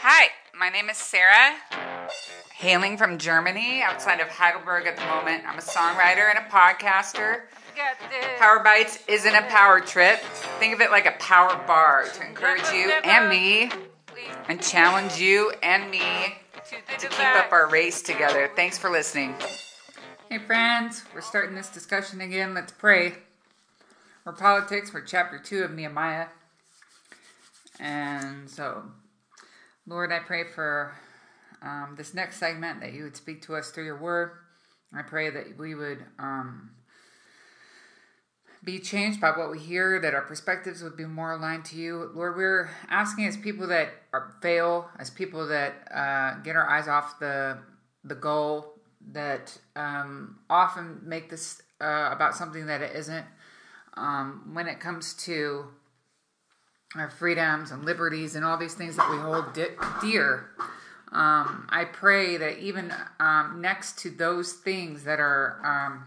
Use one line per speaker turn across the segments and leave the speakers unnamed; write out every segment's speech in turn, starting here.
Hi, my name is Sarah, hailing from Germany, outside of Heidelberg at the moment. I'm a songwriter and a podcaster. Power Bites isn't a power trip. Think of it like a power bar to encourage you and me and challenge you and me to keep up our race together. Thanks for listening. Hey friends, we're starting this discussion again. Let's pray. For politics, for chapter 2 of Nehemiah. And so, Lord, I pray for this next segment that you would speak to us through your word. I pray that we would be changed by what we hear, that our perspectives would be more aligned to you. Lord, we're asking as people that fail, as people that get our eyes off the goal, that often make this about something that it isn't. When it comes to our freedoms and liberties and all these things that we hold dear, I pray that even next to those things that are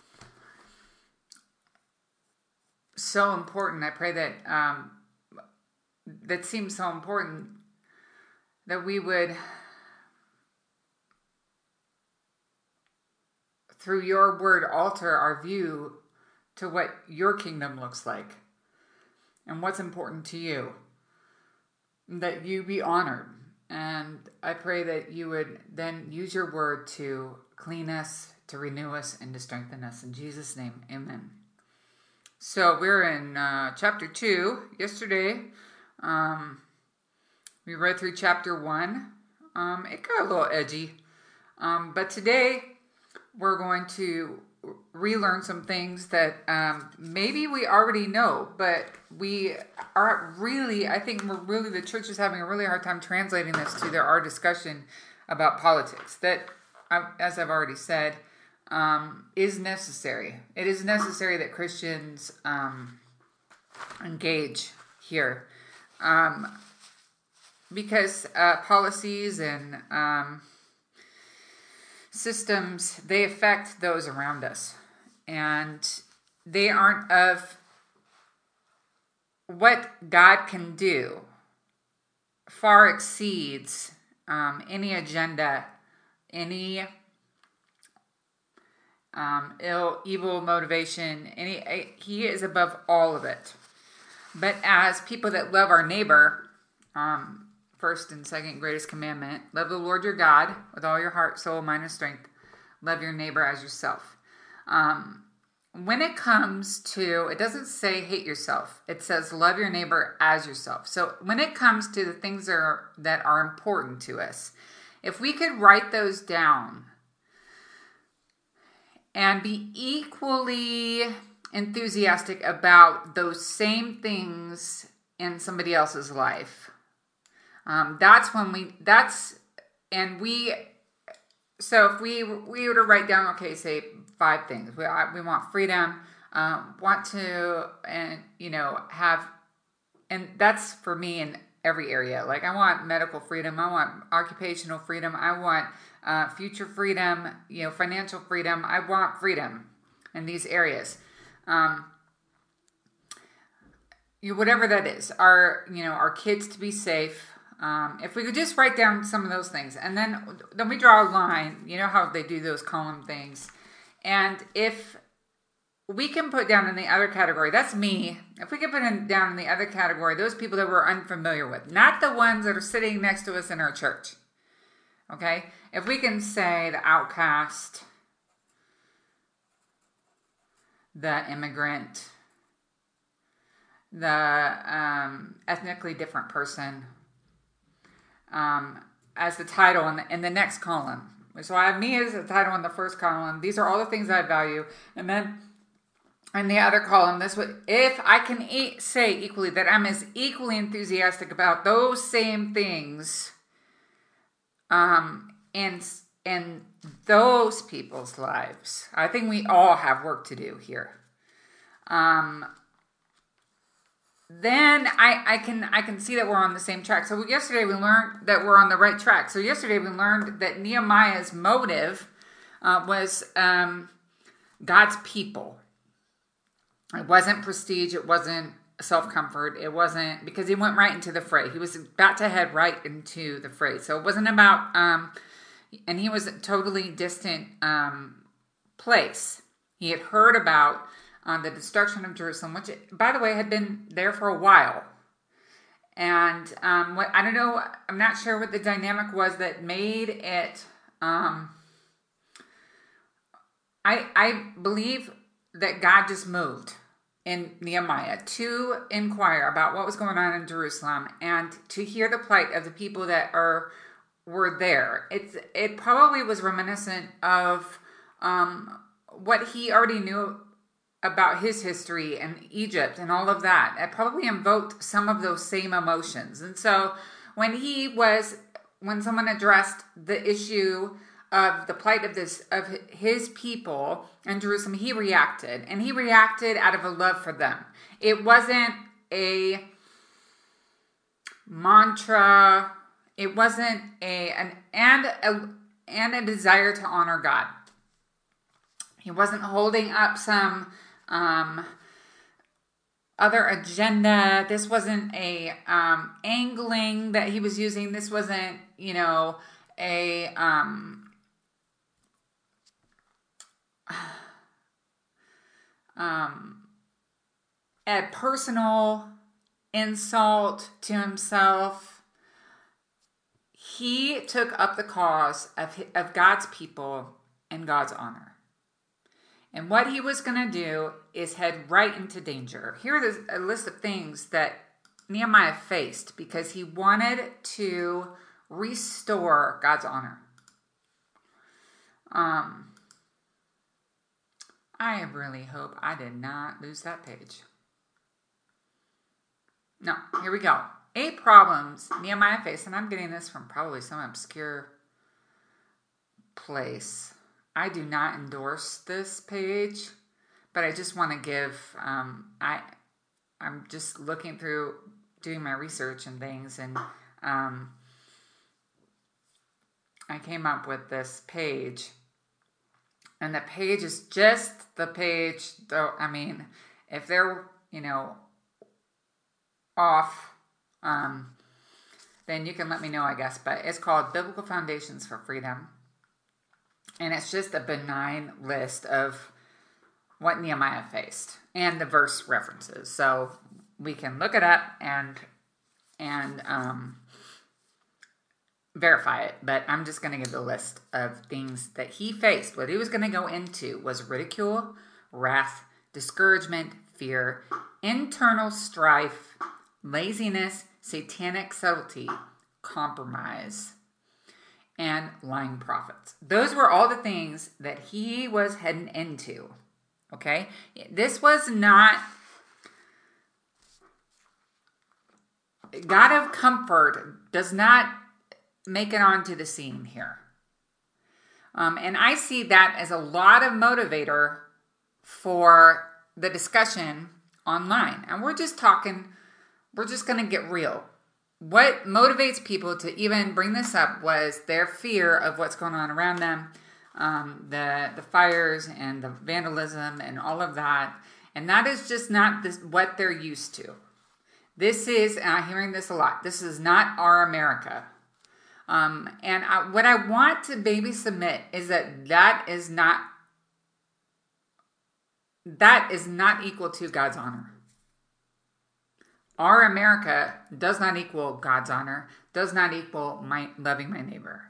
so important, I pray that that seems so important, that we would, through your word, alter our view to what your kingdom looks like and what's important to you, that you be honored. And I pray that you would then use your word to clean us, to renew us, and to strengthen us. In Jesus' name, amen. So we're in chapter 2. Yesterday, we read through chapter 1. It got a little edgy. But today, we're going to relearn some things that maybe we already know, but we are really, I think the church is having a really hard time translating this to our discussion about politics. That, as I've already said, is necessary. It is necessary that Christians engage here, because policies and systems, they affect those around us, and they aren't of what God can do. Far exceeds any agenda, any evil motivation. He is above all of it. But as people that love our neighbor, first and second greatest commandment, love the Lord your God with all your heart, soul, mind, and strength. Love your neighbor as yourself. When it comes to, it doesn't say hate yourself. It says love your neighbor as yourself. So when it comes to the things that are important to us, if we could write those down and be equally enthusiastic about those same things in somebody else's life, so if we were to write down, okay, say 5 things. We want freedom, want to, have, and that's for me in every area. Like, I want medical freedom, I want occupational freedom, I want future freedom, financial freedom. I want freedom in these areas. Whatever that is, our kids to be safe. If we could just write down some of those things, and then we draw a line, how they do those column things. And if we can put down in the other category, that's me. If we can put down in the other category, those people that we're unfamiliar with, not the ones that are sitting next to us in our church. Okay? If we can say the outcast, the immigrant, the ethnically different person, as the title in the next column. So I have me as the title in the first column. These are all the things I value. And then in the other column, if I can say equally that I'm as equally enthusiastic about those same things in those people's lives. I think we all have work to do here. Then I can see that we're on the same track. So yesterday we learned that we're on the right track. So yesterday we learned that Nehemiah's motive was God's people. It wasn't prestige. It wasn't self-comfort. It wasn't, because he went right into the fray. He was about to head right into the fray. So it wasn't about, and he was a totally distant place. He had heard about the destruction of Jerusalem, which, by the way, had been there for a while. And what I don't know, I'm not sure what the dynamic was that made it. I believe that God just moved in Nehemiah to inquire about what was going on in Jerusalem and to hear the plight of the people that were there. It probably was reminiscent of what he already knew about his history and Egypt and all of that. It probably invoked some of those same emotions. And so when someone addressed the issue of the plight of his people in Jerusalem, he reacted. And he reacted out of a love for them. It wasn't a mantra. It wasn't a desire to honor God. He wasn't holding up some other agenda. This wasn't a angling that he was using. This wasn't, a personal insult to himself. He took up the cause of God's people and God's honor. And what he was going to do is head right into danger. Here is a list of things that Nehemiah faced because he wanted to restore God's honor. I really hope I did not lose that page. No, here we go. 8 problems Nehemiah faced, and I'm getting this from probably some obscure place. I do not endorse this page, but I just want to give, I'm just looking through, doing my research and things, and I came up with this page, and the page is just the page, though, I mean, if they're, off, then you can let me know, I guess, but it's called Biblical Foundations for Freedom. And it's just a benign list of what Nehemiah faced and the verse references. So we can look it up and verify it. But I'm just going to give the list of things that he faced. What he was going to go into was ridicule, wrath, discouragement, fear, internal strife, laziness, satanic subtlety, compromise, and lying prophets. Those were all the things that he was heading into. Okay? This was not... God of comfort does not make it onto the scene here. And I see that as a lot of motivator for the discussion online. And we're just going to get real. What motivates people to even bring this up was their fear of what's going on around them, the fires and the vandalism and all of that. And that is just not what they're used to. This is, and I'm hearing this a lot, this is not our America. What I want to maybe submit is that is not equal to God's honor. Our America does not equal God's honor, does not equal loving my neighbor.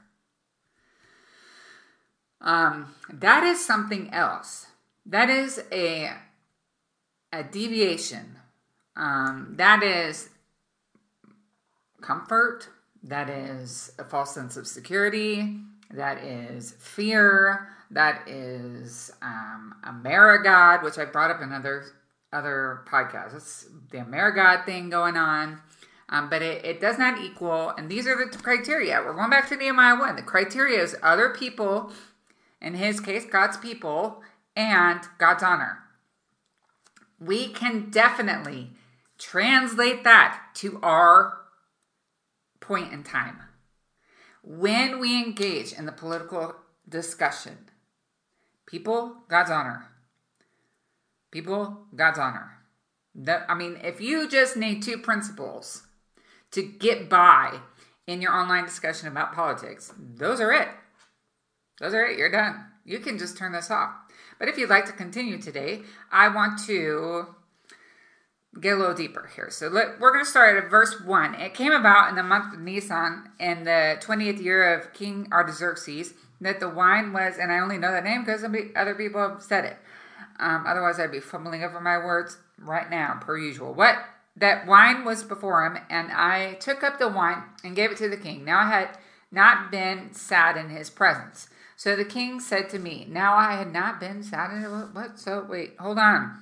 That is something else. That is a deviation. That is comfort. That is a false sense of security. That is fear. That is AmeriGod, which I brought up in other podcasts. It's the AmeriGod thing going on. But it does not equal, and these are the criteria. We're going back to Nehemiah 1. The criteria is other people, in his case, God's people, and God's honor. We can definitely translate that to our point in time. When we engage in the political discussion, people, God's honor. People, God's honor. If you just need 2 principles to get by in your online discussion about politics, those are it. Those are it. You're done. You can just turn this off. But if you'd like to continue today, I want to get a little deeper here. So we're going to start at verse 1. It came about in the month of Nisan in the 20th year of King Artaxerxes that the wine was, and I only know that name because other people have said it. Otherwise, I'd be fumbling over my words right now, per usual. That wine was before him, and I took up the wine and gave it to the king. Now I had not been sad in his presence. So the king said to me, now I had not been sad in what? So wait, hold on.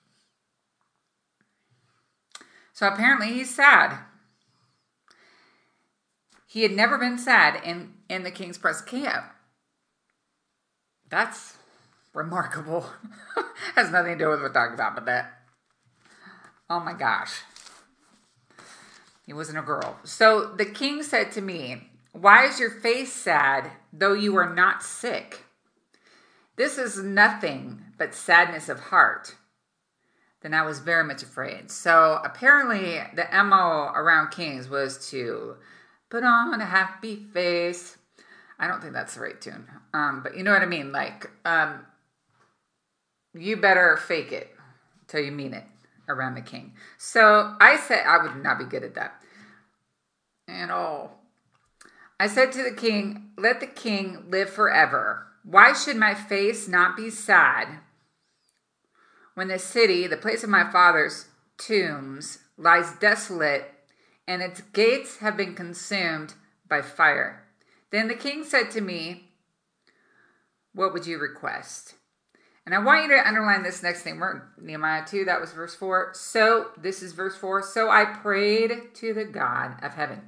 So apparently he's sad. He had never been sad in the king's presence. That's remarkable. Has nothing to do with what we're talking about, but that. Oh my gosh. He wasn't a girl. So the king said to me, why is your face sad, though you are not sick? This is nothing but sadness of heart. Then I was very much afraid. So apparently the MO around kings was to put on a happy face. I don't think that's the right tune. But you know what I mean? You better fake it till you mean it around the king. So I said I would not be good at that. I said to the king, let the king live forever. Why should my face not be sad when the city, the place of my father's tombs, lies desolate and its gates have been consumed by fire? Then the king said to me, what would you request? And I want you to underline this next thing. We're Nehemiah 2, that was verse 4. So, this is verse 4. So I prayed to the God of heaven.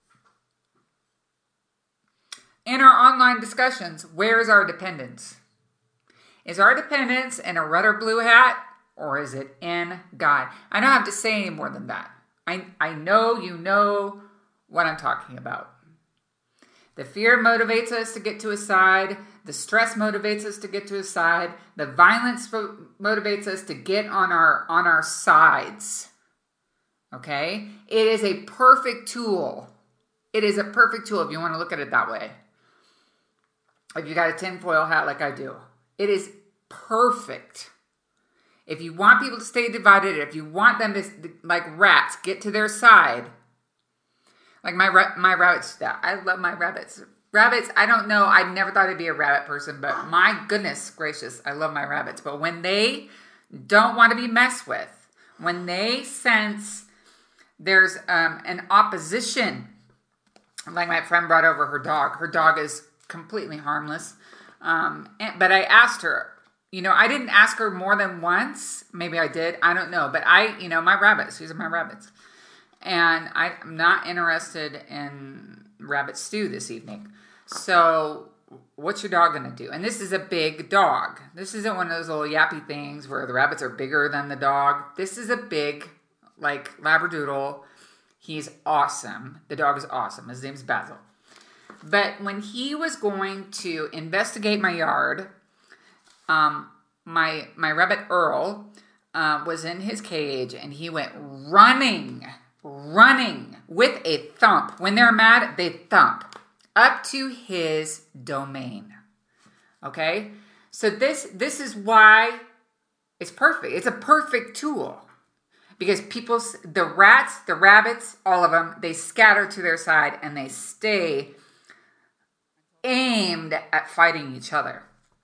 In our online discussions, where is our dependence? Is our dependence in a red or blue hat, or is it in God? I don't have to say any more than that. I know you know what I'm talking about. The fear motivates us to get to his side. The stress motivates us to get to his side. The violence motivates us to get on our sides. Okay? It is a perfect tool. It is a perfect tool if you want to look at it that way. If you got a tinfoil hat like I do. It is perfect. If you want people to stay divided, if you want them to, like rats, get to their side. Like my rabbits, I love my rabbits. Rabbits, I don't know, I never thought I'd be a rabbit person, but my goodness gracious, I love my rabbits. But when they don't want to be messed with, when they sense there's an opposition, like my friend brought over her dog is completely harmless. But I asked her, I didn't ask her more than once. Maybe I did. I don't know. But my rabbits, these are my rabbits. And I'm not interested in rabbit stew this evening. So what's your dog going to do? And this is a big dog. This isn't one of those little yappy things where the rabbits are bigger than the dog. This is a big, like, Labradoodle. He's awesome. The dog is awesome. His name's Basil. But when he was going to investigate my yard, my rabbit Earl was in his cage, and he went running with a thump. When they're mad, they thump up to his domain. Okay? So this is why it's perfect. It's a perfect tool. Because the rats, the rabbits, all of them, they scatter to their side and they stay aimed at fighting each other.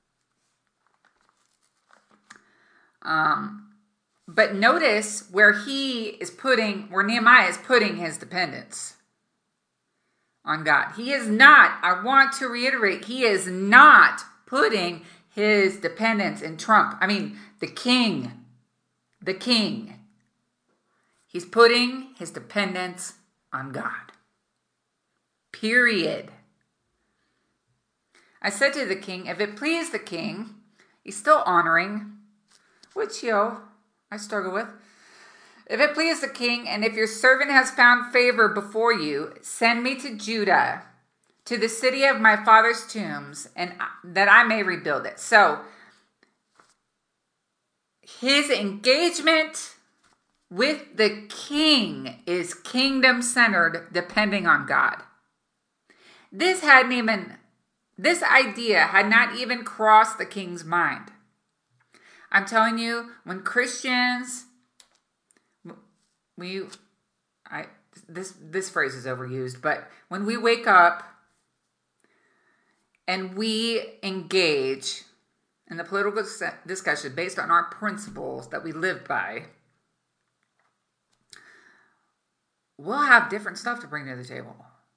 But notice where Nehemiah is putting his dependence on God. He is not, I want to reiterate, he is not putting his dependence in Trump. The king. He's putting his dependence on God. Period. I said to the king, if it please the king, he's still honoring, which, I struggle with. If it please the king, and if your servant has found favor before you, send me to Judah, to the city of my father's tombs, and that I may rebuild it. So, his engagement with the king is kingdom-centered, depending on God. This idea had not even crossed the king's mind. I'm telling you, when Christians, this phrase is overused, but when we wake up and we engage in the political discussion based on our principles that we live by, we'll have different stuff to bring to the table.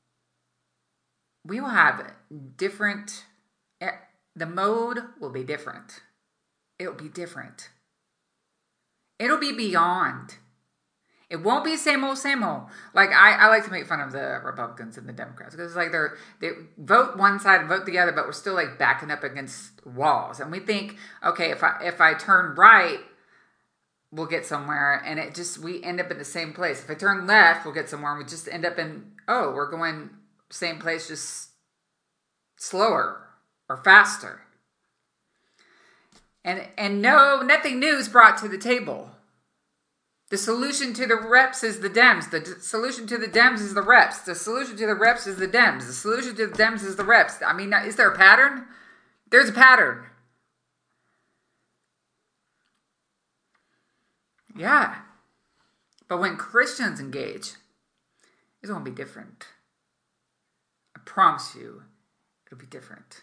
We will have different, the mode will be different. It'll be different. It'll be beyond. It won't be same old, same old. Like, I like to make fun of the Republicans and the Democrats because it's like they vote one side and vote the other, but we're still like backing up against walls. And we think, okay, if I turn right, we'll get somewhere, and we end up in the same place. If I turn left, we'll get somewhere, and we just end up in, we're going same place, just slower or faster. And nothing new is brought to the table. The solution to the reps is the Dems. The solution to the Dems is the reps. The solution to the reps is the Dems. The solution to the Dems is the reps. I mean, is there a pattern? There's a pattern. Yeah. But when Christians engage, it's going to be different. I promise you, it'll be different.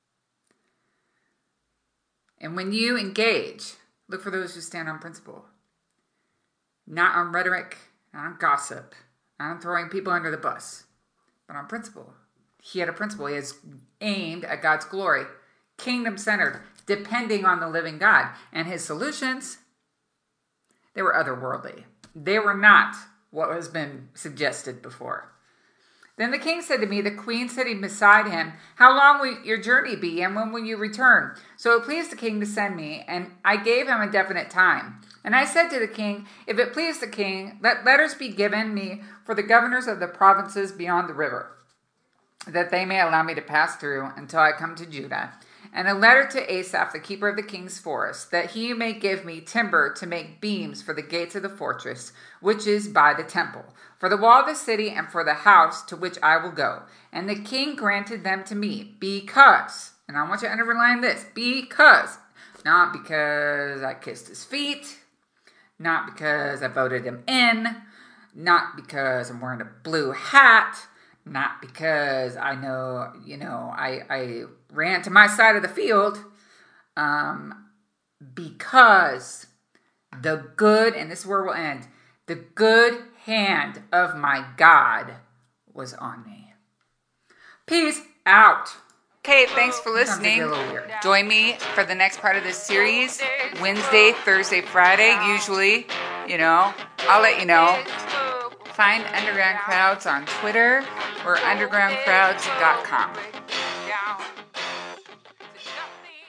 And when you engage, look for those who stand on principle. Not on rhetoric, not on gossip, not on throwing people under the bus, but on principle. He had a principle. He is aimed at God's glory, kingdom-centered, depending on the living God. And his solutions, they were otherworldly. They were not what has been suggested before. Then the king said to me, the queen sitting beside him, how long will your journey be, and when will you return? So it pleased the king to send me, and I gave him a definite time. And I said to the king, if it please the king, let letters be given me for the governors of the provinces beyond the river, that they may allow me to pass through until I come to Judah. And a letter to Asaph, the keeper of the king's forest, that he may give me timber to make beams for the gates of the fortress, which is by the temple, for the wall of the city, and for the house to which I will go. And the king granted them to me because, and I want you to underline this, because, not because I kissed his feet, not because I voted him in, not because I'm wearing a blue hat, not because I know, I ran to my side of the field, because the good, and this is where we'll end, the good hand of my God was on me. Peace out. Okay, thanks for listening. Join me for the next part of this series, Wednesday, Thursday, Friday, usually, I'll let you know. Find Underground Crowds on Twitter or undergroundcrowds.com.